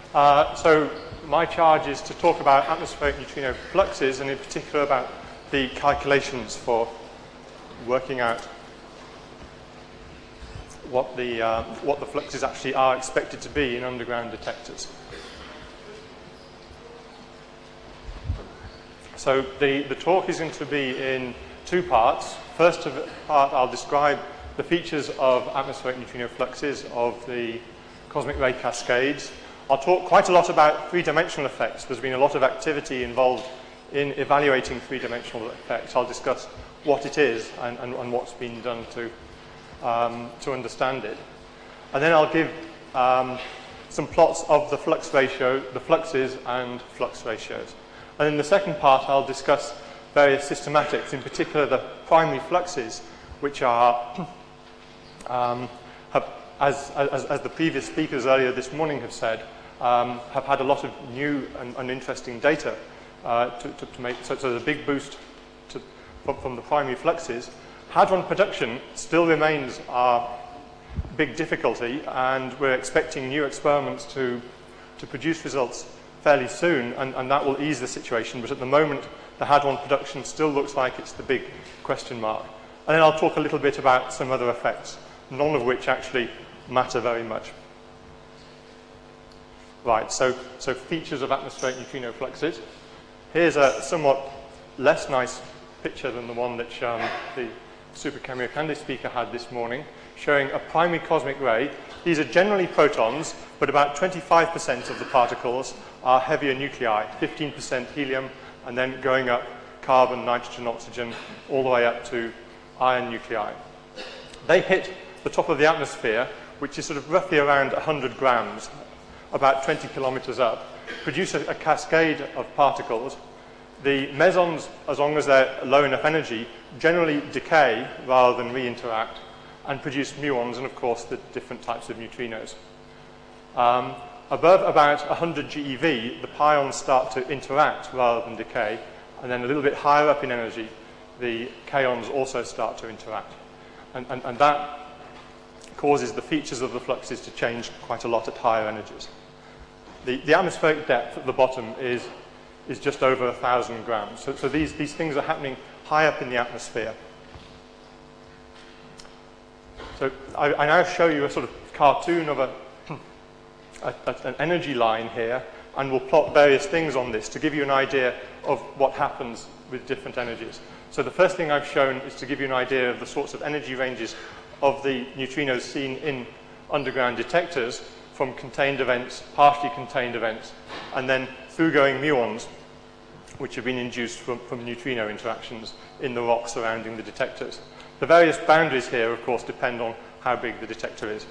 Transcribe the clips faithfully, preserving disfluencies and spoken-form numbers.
Uh, so my charge is to talk about atmospheric neutrino fluxes, and in particular about the calculations for working out what the, uh, what the fluxes actually are expected to be in underground detectors. So the, the talk is going to be in two parts. First of part, I'll describe the features of atmospheric neutrino fluxes of the cosmic ray cascades. I'll talk quite a lot about three-dimensional effects. There's been a lot of activity involved in evaluating three-dimensional effects. I'll discuss what it is and, and, and what's been done to, um, to understand it. And then I'll give um, some plots of the flux ratio, the fluxes and flux ratios. And in the second part, I'll discuss various systematics, in particular the primary fluxes, which are, um, have, as, as, as the previous speakers earlier this morning have said, um, have had a lot of new and, and interesting data uh, to, to, to make, so, so there's a big boost to, from, from the primary fluxes. Hadron production still remains our big difficulty, and we're expecting new experiments to, to produce results fairly soon, and, and that will ease the situation. But at the moment, the hadron production still looks like it's the big question mark. And then I'll talk a little bit about some other effects, none of which actually matter very much. Right, so, so features of atmospheric neutrino fluxes. Here's a somewhat less nice picture than the one that um, the Super Kamiokande speaker had this morning, showing a primary cosmic ray. These are generally protons, but about twenty-five percent of the particles are heavier nuclei, fifteen percent helium, and then going up carbon, nitrogen, oxygen, all the way up to iron nuclei. They hit the top of the atmosphere, which is sort of roughly around one hundred grams, about twenty kilometers up, produce a, a cascade of particles. The mesons, as long as they're low enough energy, generally decay rather than re-interact and produce muons and, of course, the different types of neutrinos. Um, above about one hundred G eV, the pions start to interact rather than decay, and then a little bit higher up in energy, the kaons also start to interact. And, and, and that causes the features of the fluxes to change quite a lot at higher energies. The, the atmospheric depth at the bottom is, is just over one thousand grams. So, so these, these things are happening high up in the atmosphere. So I, I now show you a sort of cartoon of a, a, a, an energy line here, and we'll plot various things on this to give you an idea of what happens with different energies. So the first thing I've shown is to give you an idea of the sorts of energy ranges of the neutrinos seen in underground detectors, from contained events, partially contained events, and then through-going muons, which have been induced from, from neutrino interactions in the rock surrounding the detectors. The various boundaries here, of course, depend on how big the detector is.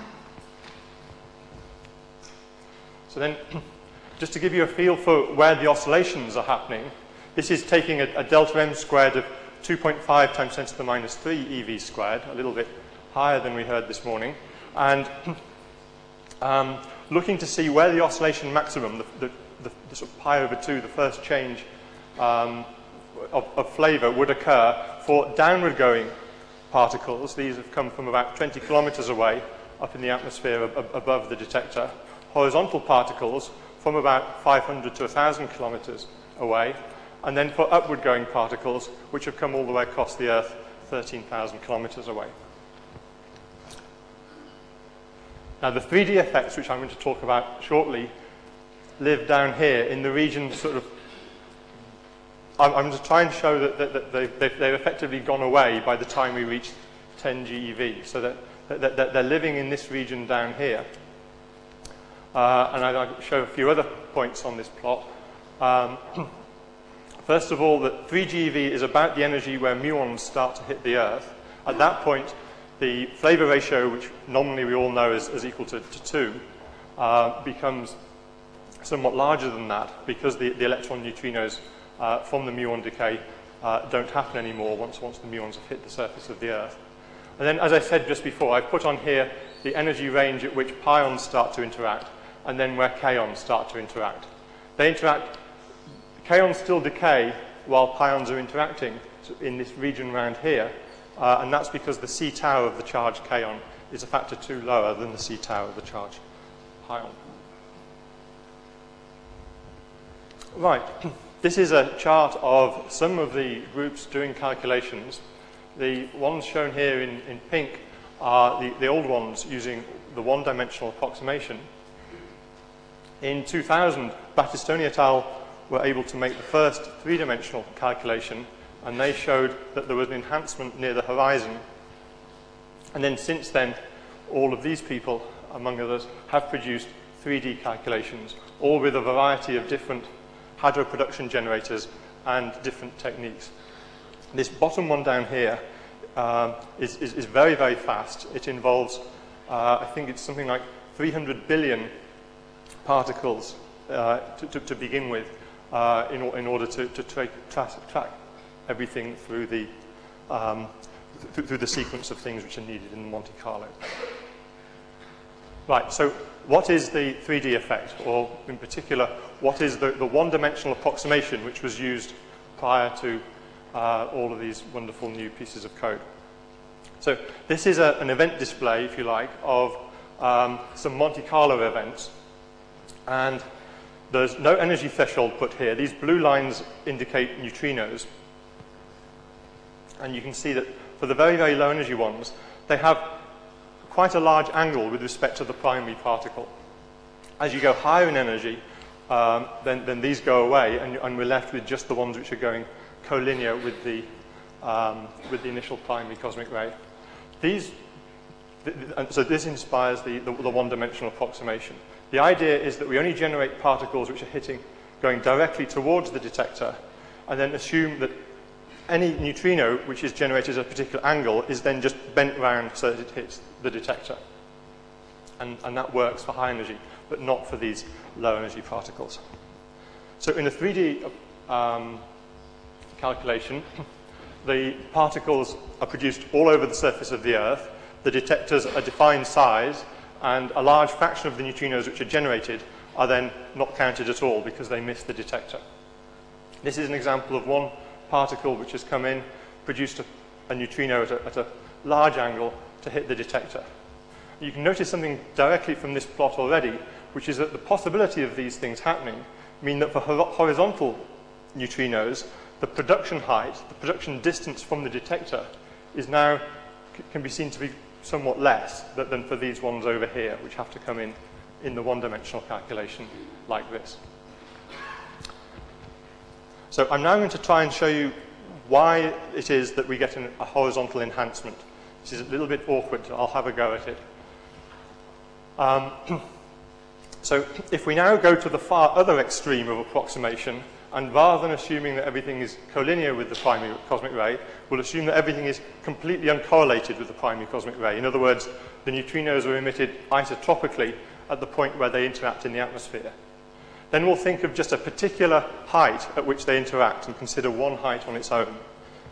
So then, just to give you a feel for where the oscillations are happening, this is taking a, a delta M squared of two point five times ten to the minus three E V squared, a little bit higher than we heard this morning, and um, looking to see where the oscillation maximum, the, the, the, the sort of pi over two, the first change um, of, of flavor, would occur for downward going particles. These have come from about twenty kilometers away up in the atmosphere ab above the detector. Horizontal particles from about five hundred to one thousand kilometers away. And then for upward going particles, which have come all the way across the Earth, thirteen thousand kilometers away. Now, the three D effects, which I'm going to talk about shortly, live down here in the region sort of, I'm, I'm going to try and show that, that, that they've, they've, they've effectively gone away by the time we reach ten G eV, so that, that, that they're living in this region down here. Uh, and I'll show a few other points on this plot. Um, First of all, that three G eV is about the energy where muons start to hit the Earth. At that point, the flavor ratio, which nominally we all know is, is equal to, to two, uh, becomes somewhat larger than that because the, the electron neutrinos uh, from the muon decay uh, don't happen anymore once, once the muons have hit the surface of the Earth. And then, as I said just before, I've put on here the energy range at which pions start to interact, and then where kaons start to interact. They interact Kaons still decay while pions are interacting in this region around here, uh, and that's because the C tau of the charged kaon is a factor two lower than the C tau of the charged pion. Right, this is a chart of some of the groups doing calculations. The ones shown here in, in pink are the, the old ones using the one-dimensional approximation. In two thousand, Battistoni et al. Were able to make the first three-dimensional calculation, and they showed that there was an enhancement near the horizon. And then since then, all of these people, among others, have produced three D calculations, all with a variety of different hydro production generators and different techniques. This bottom one down here um, is, is, is very, very fast. It involves, uh, I think it's something like three hundred billion particles uh, to, to, to begin with, uh, in, in order to, to tra tra track everything through the, um, th through the sequence of things which are needed in Monte Carlo. Right, so what is the three D effect, or in particular, what is the, the one-dimensional approximation which was used prior to uh, all of these wonderful new pieces of code? So this is a, an event display, if you like, of um, some Monte Carlo events, and there's no energy threshold put here. These blue lines indicate neutrinos, and you can see that for the very, very low energy ones, they have quite a large angle with respect to the primary particle. As you go higher in energy, um, then, then these go away, and, and we're left with just the ones which are going collinear with the, um, with the initial primary cosmic ray. These, th th and so this inspires the, the, the one-dimensional approximation. The idea is that we only generate particles which are hitting, going directly towards the detector, and then assume that any neutrino which is generated at a particular angle is then just bent round so that it hits the detector. And, and that works for high energy, but not for these low energy particles. So in a three D um, calculation, the particles are produced all over the surface of the Earth. The detectors are defined size, and a large fraction of the neutrinos which are generated are then not counted at all because they miss the detector. This is an example of one particle which has come in, produced a, a neutrino at a, at a large angle to hit the detector. You can notice something directly from this plot already, which is that the possibility of these things happening mean that for horizontal neutrinos, the production height, the production distance from the detector, is now, can be seen to be somewhat less than for these ones over here, which have to come in in the one-dimensional calculation like this. So I'm now going to try and show you why it is that we get an, a horizontal enhancement. This is a little bit awkward, so I'll have a go at it. Um, so if we now go to the far other extreme of approximation, and rather than assuming that everything is collinear with the primary cosmic ray, we'll assume that everything is completely uncorrelated with the primary cosmic ray. In other words, the neutrinos are emitted isotropically at the point where they interact in the atmosphere. Then we'll think of just a particular height at which they interact and consider one height on its own.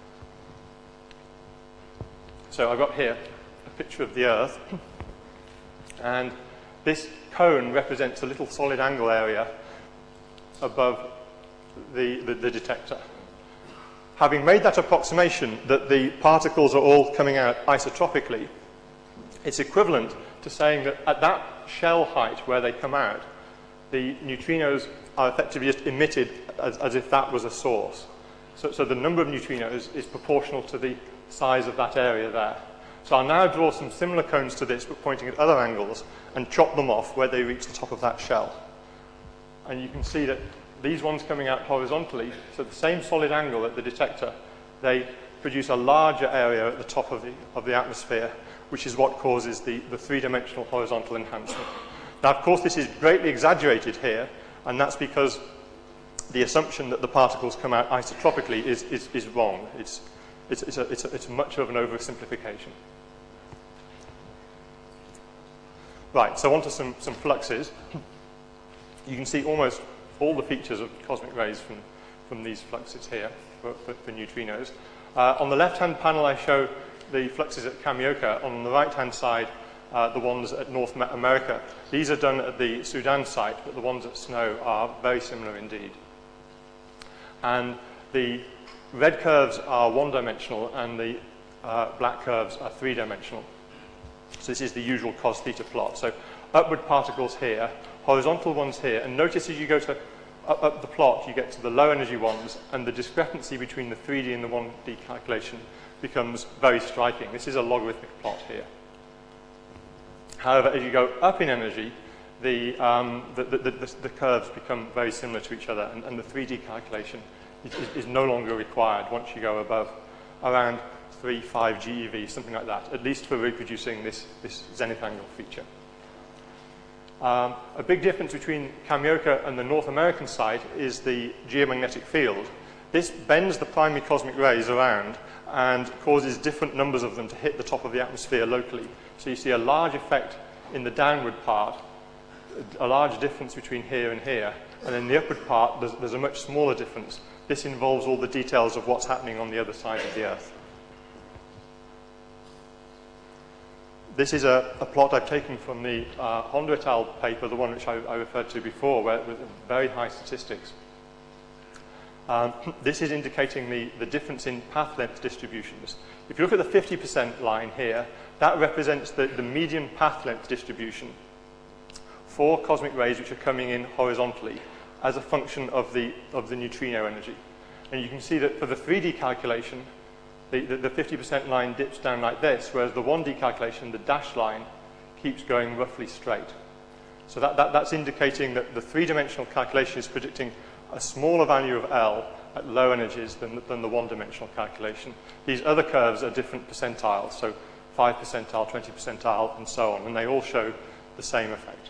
So I've got here a picture of the Earth, and this cone represents a little solid angle area above the, the, the detector. Having made that approximation that the particles are all coming out isotropically, it's equivalent to saying that at that shell height where they come out, the neutrinos are effectively just emitted as, as if that was a source. So, so the number of neutrinos is proportional to the size of that area there. So I'll now draw some similar cones to this, but pointing at other angles, and chop them off where they reach the top of that shell. And you can see that these ones coming out horizontally, so the same solid angle at the detector, they produce a larger area at the top of the, of the atmosphere, which is what causes the, the three-dimensional horizontal enhancement. Now, of course, this is greatly exaggerated here, and that's because the assumption that the particles come out isotropically is, is, is wrong. It's, it's, it's, a, it's, a, it's much of an oversimplification. Right, so on to some, some fluxes. You can see almost all the features of cosmic rays from, from these fluxes here for, for, for neutrinos. Uh, on the left-hand panel, I show the fluxes at Kamioka. On the right-hand side, uh, the ones at North America. These are done at the Sudan site, but the ones at SNO are very similar indeed. And the red curves are one-dimensional, and the uh, black curves are three-dimensional. So this is the usual cos theta plot. So upward particles here, horizontal ones here, and notice as you go to up, up the plot, you get to the low energy ones, and the discrepancy between the three D and the one D calculation becomes very striking. This is a logarithmic plot here. However, as you go up in energy, the, um, the, the, the, the curves become very similar to each other, and, and the three D calculation is, is, is no longer required once you go above around three, five G E V, something like that, at least for reproducing this, this zenith angle feature. Um, a big difference between Kamioka and the North American site is the geomagnetic field. This bends the primary cosmic rays around and causes different numbers of them to hit the top of the atmosphere locally. So you see a large effect in the downward part, a large difference between here and here, and in the upward part there's, there's a much smaller difference. This involves all the details of what's happening on the other side of the Earth. This is a, a plot I've taken from the uh, Honda et al. Paper, the one which I, I referred to before, where with very high statistics. Um, this is indicating the, the difference in path length distributions. If you look at the fifty percent line here, that represents the, the median path length distribution for cosmic rays which are coming in horizontally as a function of the, of the neutrino energy. And you can see that for the three D calculation, the, the, the fifty percent line dips down like this, whereas the one D calculation, the dashed line, keeps going roughly straight. So that, that, that's indicating that the three-dimensional calculation is predicting a smaller value of L at low energies than, than the one-dimensional calculation. These other curves are different percentiles, so five percentile, twenty percentile, and so on, and they all show the same effect.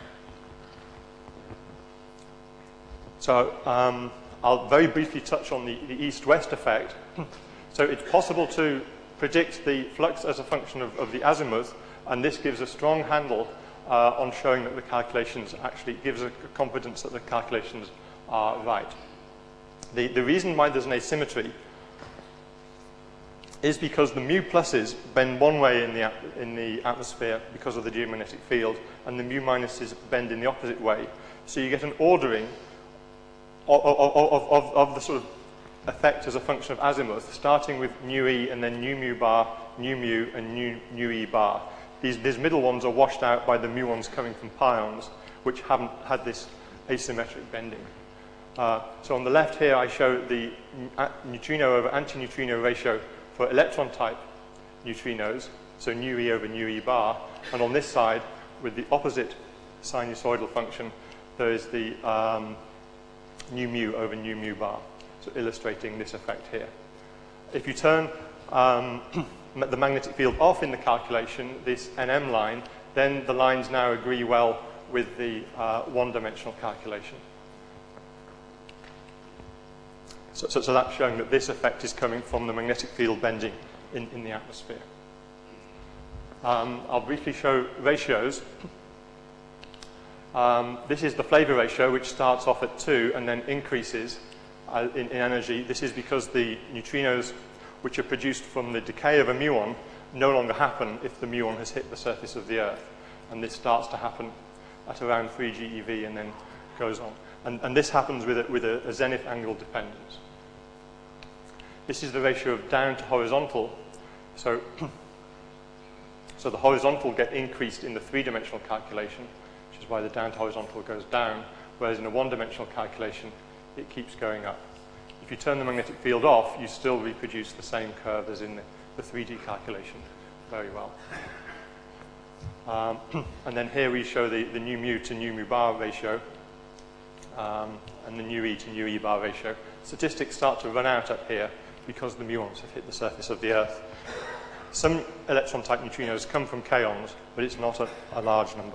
So um, I'll very briefly touch on the, the east-west effect. So it's possible to predict the flux as a function of, of the azimuth, and this gives a strong handle uh, on showing that the calculations actually gives a confidence that the calculations are right. The, the reason why there's an asymmetry is because the mu pluses bend one way in the, in the atmosphere because of the geomagnetic field, and the mu minuses bend in the opposite way. So you get an ordering of, of, of, of, of the sort of effect as a function of azimuth, starting with nu e and then nu mu bar, nu mu, and nu, nu e bar. These, these middle ones are washed out by the muons coming from pions, which haven't had this asymmetric bending. Uh, so on the left here, I show the neutrino over antineutrino ratio for electron-type neutrinos, so nu e over nu e bar. And on this side, with the opposite sinusoidal function, there is the um, nu mu over nu mu bar, so illustrating this effect here. If you turn um, the magnetic field off in the calculation, this N M line, then the lines now agree well with the uh, one-dimensional calculation. So, so, so that's showing that this effect is coming from the magnetic field bending in, in the atmosphere. Um, I'll briefly show ratios. Um, this is the flavor ratio, which starts off at two and then increases uh, in, in energy. This is because the neutrinos, which are produced from the decay of a muon, no longer happen if the muon has hit the surface of the Earth. And this starts to happen at around three G E V and then goes on. And, and this happens with, a, with a, a zenith angle dependence. This is the ratio of down to horizontal. So, so the horizontal get increased in the three-dimensional calculation, which is why the down to horizontal goes down, whereas in a one-dimensional calculation, it keeps going up. If you turn the magnetic field off, you still reproduce the same curve as in the, the three D calculation very well. Um, and then here we show the, the nu mu to nu mu bar ratio, um, and the nu e to nu e bar ratio. Statistics start to run out up here because the muons have hit the surface of the Earth. Some electron-type neutrinos come from kaons, but it's not a, a large number.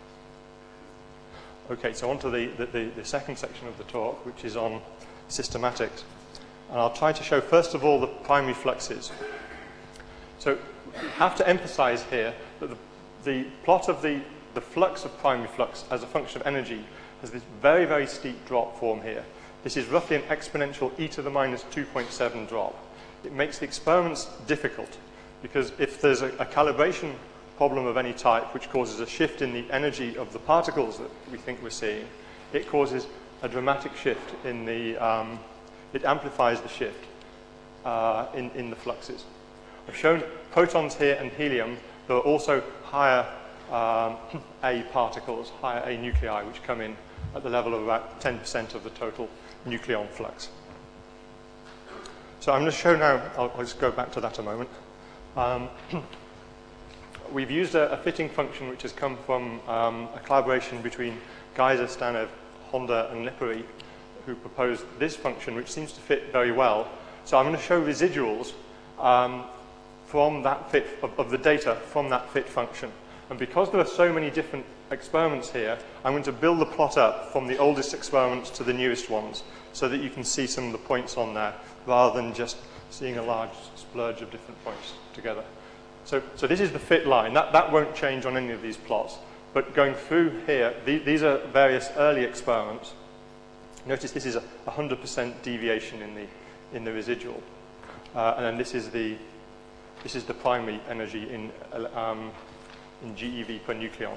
Okay, so on to the, the, the, the second section of the talk, which is on systematics. And I'll try to show, first of all, the primary fluxes. So we have to emphasize here that the, the plot of the, the flux of primary flux as a function of energy has this very, very steep drop form here. This is roughly an exponential e to the minus two point seven drop. It makes the experiments difficult because if there's a, a calibration problem of any type which causes a shift in the energy of the particles that we think we're seeing, it causes a dramatic shift in the, um, it amplifies the shift uh, in, in the fluxes. I've shown protons here and helium. There are also higher um, A particles, higher A nuclei, which come in at the level of about ten percent of the total nucleon flux. So I'm going to show now, I'll, I'll just go back to that a moment. Um, we've used a, a fitting function which has come from um, a collaboration between Geiser, Stanev, Honda, and Lipari, who proposed this function, which seems to fit very well. So I'm going to show residuals um, from that fit of, of the data from that fit function. And because there are so many different experiments here, I'm going to build the plot up from the oldest experiments to the newest ones, so that you can see some of the points on there, rather than just seeing a large splurge of different points together. So, so this is the fit line. That, that won't change on any of these plots. But going through here, the, these are various early experiments. Notice this is a one hundred percent deviation in the, in the residual. Uh, and then this is the, this is the primary energy in, um, in G eV per nucleon.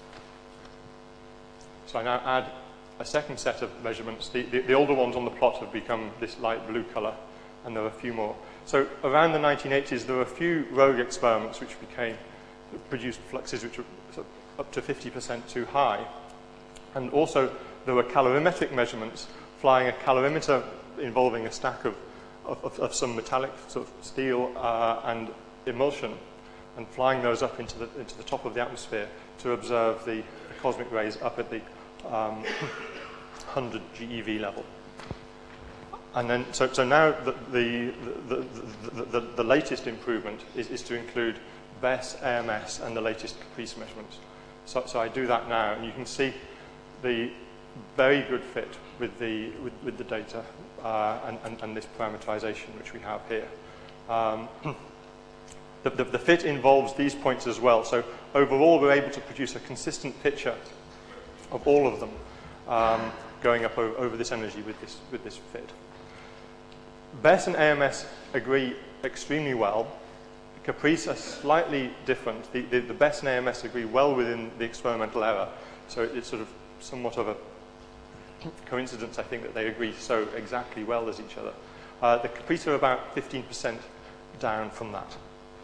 So I now add a second set of measurements. The, the, the older ones on the plot have become this light blue color, and there are a few more. So around the nineteen eighties, there were a few rogue experiments which became, produced fluxes which were sort of up to fifty percent too high. And also, there were calorimetric measurements, flying a calorimeter involving a stack of, of, of, of some metallic sort of steel uh, and emulsion, and flying those up into the, into the top of the atmosphere to observe the, the cosmic rays up at the um, one hundred G E V level. And then, so, so now the, the, the, the, the, the latest improvement is, is to include B E S, A M S, and the latest Caprice measurements. So, so I do that now, and you can see the very good fit with the, with, with the data uh, and, and, and this parameterization which we have here. Um, the, the, the fit involves these points as well. So overall, we're able to produce a consistent picture of all of them um, going up over, over this energy with this, with this fit. B E S and A M S agree extremely well. Caprice are slightly different. The, the, the B E S and A M S agree well within the experimental error. So it's sort of somewhat of a coincidence, I think, that they agree so exactly well as each other. Uh, the Caprice are about fifteen percent down from that.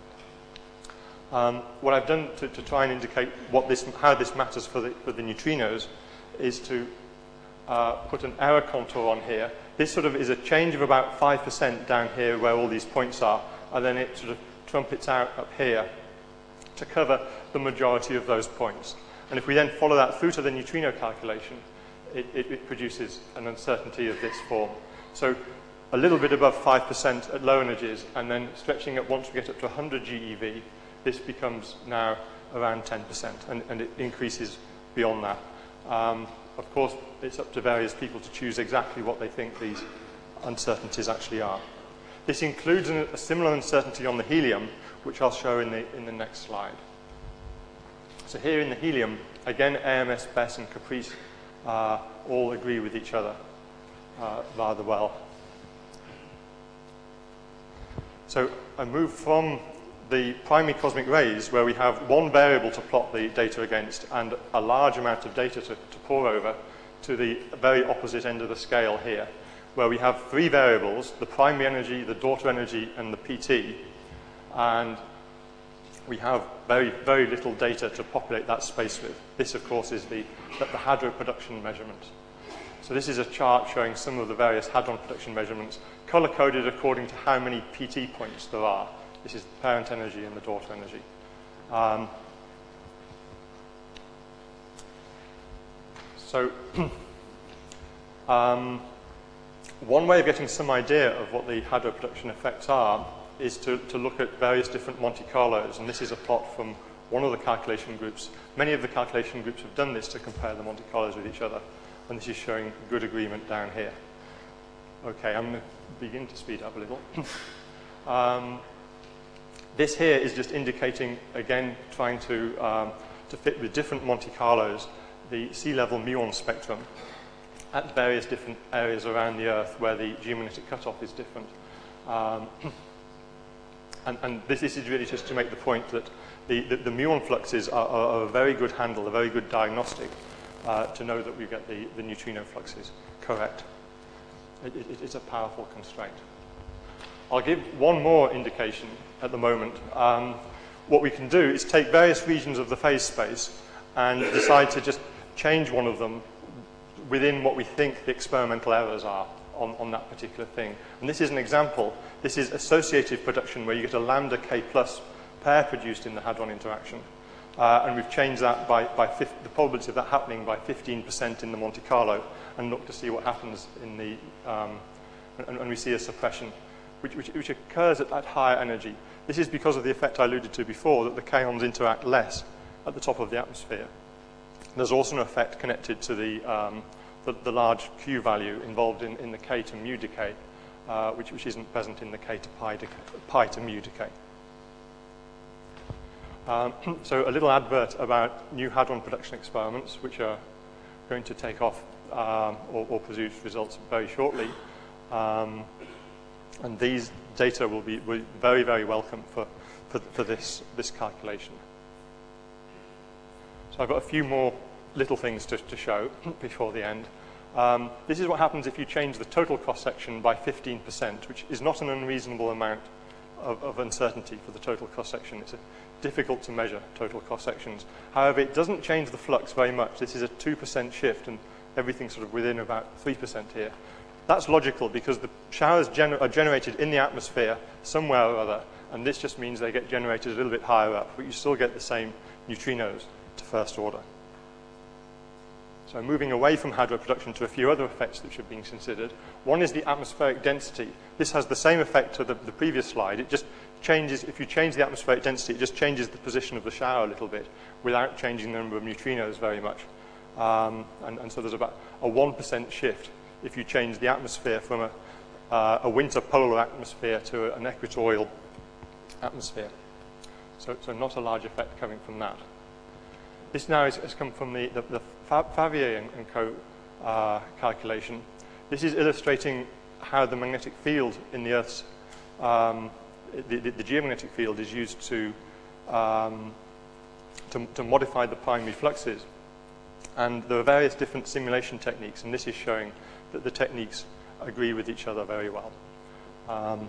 Um, what I've done to, to try and indicate what this, how this matters for the, for the neutrinos is to uh, put an error contour on here. This sort of is a change of about five percent down here where all these points are, and then it sort of trumpets out up here to cover the majority of those points. And if we then follow that through to the neutrino calculation, it, it, it produces an uncertainty of this form. So a little bit above five percent at low energies, and then stretching up once we get up to one hundred G E V, this becomes now around ten percent, and, and it increases beyond that. Um, of course, it's up to various people to choose exactly what they think these uncertainties actually are. This includes an, a similar uncertainty on the helium, which I'll show in the, in the next slide. So here in the helium, again, A M S, B E S, and Caprice uh, all agree with each other uh, rather well. So I move from the primary cosmic rays, where we have one variable to plot the data against and a large amount of data to, to pore over, to the very opposite end of the scale here, where we have three variables: the primary energy, the daughter energy, and the P T. And we have very, very little data to populate that space with. This, of course, is the, the hadron production measurement. So this is a chart showing some of the various hadron production measurements, color-coded according to how many P T points there are. This is the parent energy and the daughter energy. Um, so um, one way of getting some idea of what the hadron production effects are is to, to look at various different Monte Carlos, and this is a plot from one of the calculation groups. Many of the calculation groups have done this to compare the Monte Carlos with each other, and this is showing good agreement down here. Okay, I'm going to begin to speed up a little. um, this here is just indicating, again, trying to, um, to fit with different Monte Carlos, the sea level muon spectrum at various different areas around the Earth where the geomagnetic cutoff is different. Um, And, and this, this is really just to make the point that the, the, the muon fluxes are, are a very good handle, a very good diagnostic uh, to know that we get the, the neutrino fluxes correct. It, it, it's a powerful constraint. I'll give one more indication at the moment. Um, what we can do is take various regions of the phase space and decide to just change one of them within what we think the experimental errors are on, on that particular thing. And this is an example. This is associative production where you get a lambda K plus pair produced in the hadron interaction. Uh, and we've changed that by, by the probability of that happening by fifteen percent in the Monte Carlo, and look to see what happens in the, um, and, and we see a suppression, which, which, which occurs at that higher energy. This is because of the effect I alluded to before, that the kaons interact less at the top of the atmosphere. There's also an effect connected to the, um, the, the large Q value involved in, in the K to mu decay, uh, which, which isn't present in the K to pi, decay, pi to mu decay. Um, so a little advert about new hadron production experiments, which are going to take off um, or, or produce results very shortly. Um, and these data will be, will be very, very welcome for, for, for this, this calculation. So I've got a few more little things to, to show before the end. Um, this is what happens if you change the total cross-section by fifteen percent, which is not an unreasonable amount of, of uncertainty for the total cross-section. It's a, difficult to measure total cross-sections. However, it doesn't change the flux very much. This is a two percent shift, and everything's sort of within about three percent here. That's logical because the showers gener are generated in the atmosphere somewhere or other, and this just means they get generated a little bit higher up, but you still get the same neutrinos to first order. So moving away from hadron production to a few other effects which are being considered. One is the atmospheric density. This has the same effect to the, the previous slide. It just changes, if you change the atmospheric density, it just changes the position of the shower a little bit without changing the number of neutrinos very much. Um, and, and so there's about a one percent shift if you change the atmosphere from a, uh, a winter polar atmosphere to an equatorial atmosphere. So, so not a large effect coming from that. This now is, has come from the, the, the Favier and, and co uh, calculation. This is illustrating how the magnetic field in the Earth's um, The, the, the geomagnetic field is used to, um, to, to modify the primary fluxes. And there are various different simulation techniques, and this is showing that the techniques agree with each other very well. Um,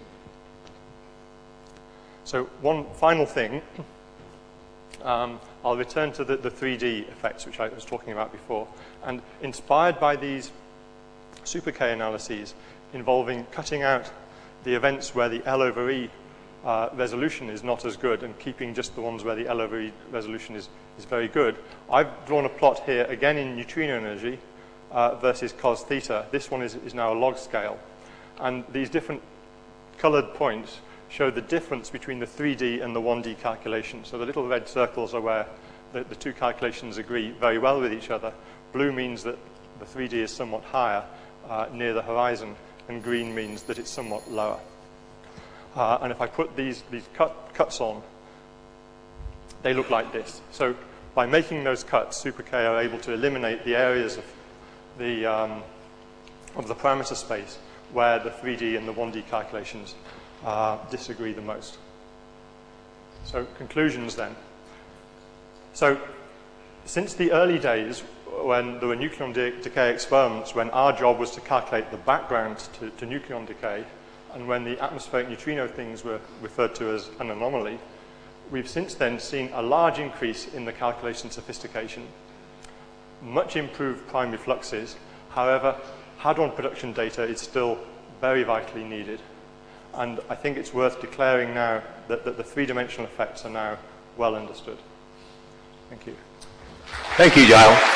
so one final thing, um, I'll return to the, the three D effects, which I was talking about before. And inspired by these super K analyses involving cutting out the events where the L over E uh, resolution is not as good and keeping just the ones where the L over E resolution is, is very good. I've drawn a plot here, again in neutrino energy uh, versus cos theta. This one is, is now a log scale. And these different colored points show the difference between the three D and the one D calculations. So the little red circles are where the, the two calculations agree very well with each other. Blue means that the three D is somewhat higher uh, near the horizon, and green means that it's somewhat lower. Uh, and if I put these, these cut, cuts on, they look like this. So by making those cuts, super K are able to eliminate the areas of the, um, of the parameter space where the three D and the one D calculations uh, disagree the most. So conclusions then. So since the early days, when there were nucleon de decay experiments, when our job was to calculate the background to, to nucleon decay, and when the atmospheric neutrino things were referred to as an anomaly, we've since then seen a large increase in the calculation sophistication, much improved primary fluxes. However, hadron production data is still very vitally needed. And I think it's worth declaring now that, that the three-dimensional effects are now well understood. Thank you. Thank you, Giles.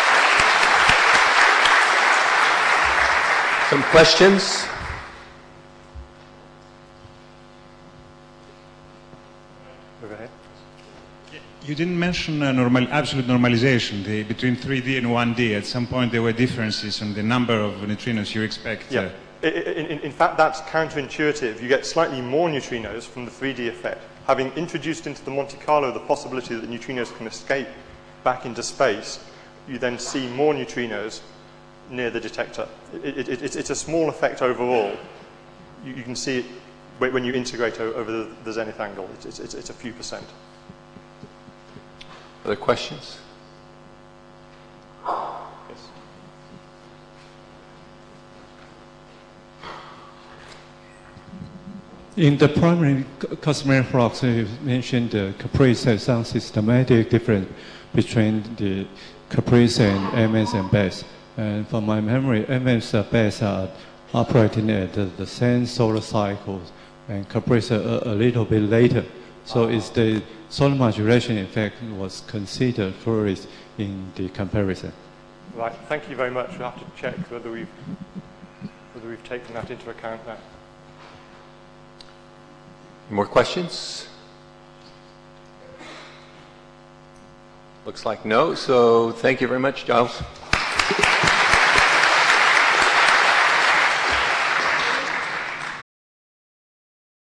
Some questions? Over here. You didn't mention uh, normal, absolute normalization the, between three D and one D. At some point, there were differences in the number of neutrinos you expect. Yeah. Uh, in, in, in fact, that's counterintuitive. You get slightly more neutrinos from the three D effect. Having introduced into the Monte Carlo the possibility that neutrinos can escape back into space, you then see more neutrinos near the detector. It, it, it, it's a small effect overall. You, you can see it when you integrate over the, the zenith angle. It's, it's, it's a few percent. Other questions? Yes. In the primary cosmic flux, you mentioned the caprice has some systematic difference between the caprice and M S and B E S. And from my memory, M M's uh, BESS are operating at the, the same solar cycles and Caprice a, a little bit later. So uh-huh. is the solar modulation effect was considered first in the comparison? Right, thank you very much. We'll have to check whether we've, whether we've taken that into account now. More questions? Looks like no, so thank you very much, Giles.